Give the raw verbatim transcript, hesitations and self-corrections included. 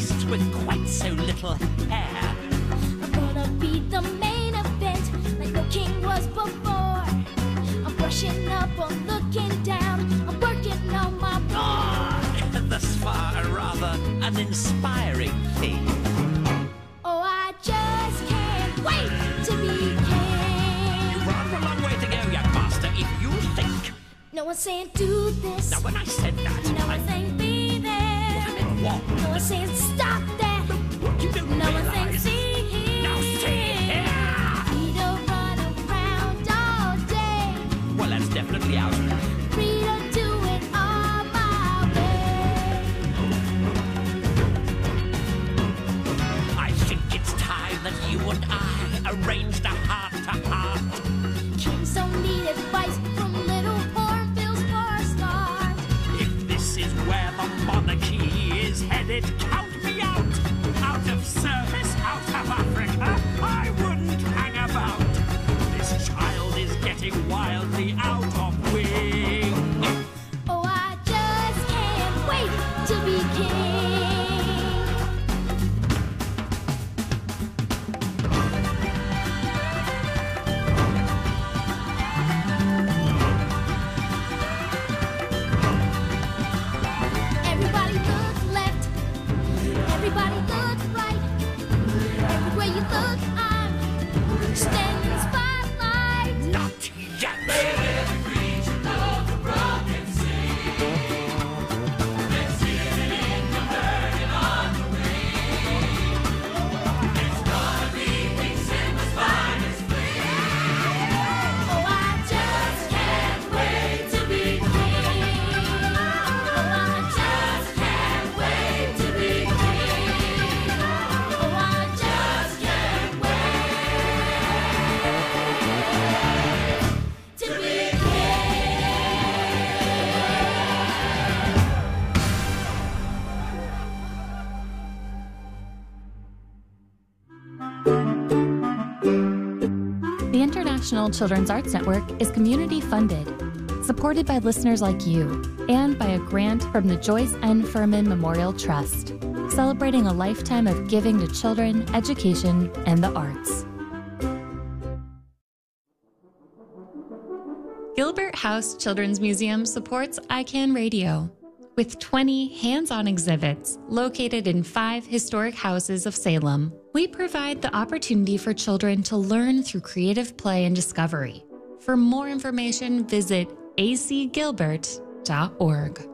beast with quite so little hair. I'm gonna be the main event, like no king was before. I'm brushing up, I'm looking down, I'm working on my Ah, thus far a rather uninspiring theme. Oh, I just can't wait to be king. You've rather a long way to go, young master, if you think. No one's saying do this. Now when I said that, No I one's saying be there. I meant what? No one's saying stop that. You don't No one's saying realise. see here. Now see here. We don't run around all day. Well, that's definitely out. We don't do it all my way. I think it's time that you and I arranged a heart-to-heart. Kings don't need advice from little hornbills for a start. If this is where the monarchy is headed, count me out. Out of service, out of Africa, I wouldn't hang about. This child is getting wildly out of wing. Oh, I just can't wait to be king. Everybody look left. Everybody look right. Everywhere you look, I'm standing in the spotlight. Not yet. Oh, I just can't wait to be king. Oh, I just can't wait to be king. Oh, I just can't wait to be king. The International Children's Arts Network is community funded, supported by listeners like you, and by a grant from the Joyce N. Furman Memorial Trust, celebrating a lifetime of giving to children, education, and the arts. Gilbert House Children's Museum supports I CAN Radio, with twenty hands-on exhibits located in five historic houses of Salem. We provide the opportunity for children to learn through creative play and discovery. For more information, visit a c gilbert dot org.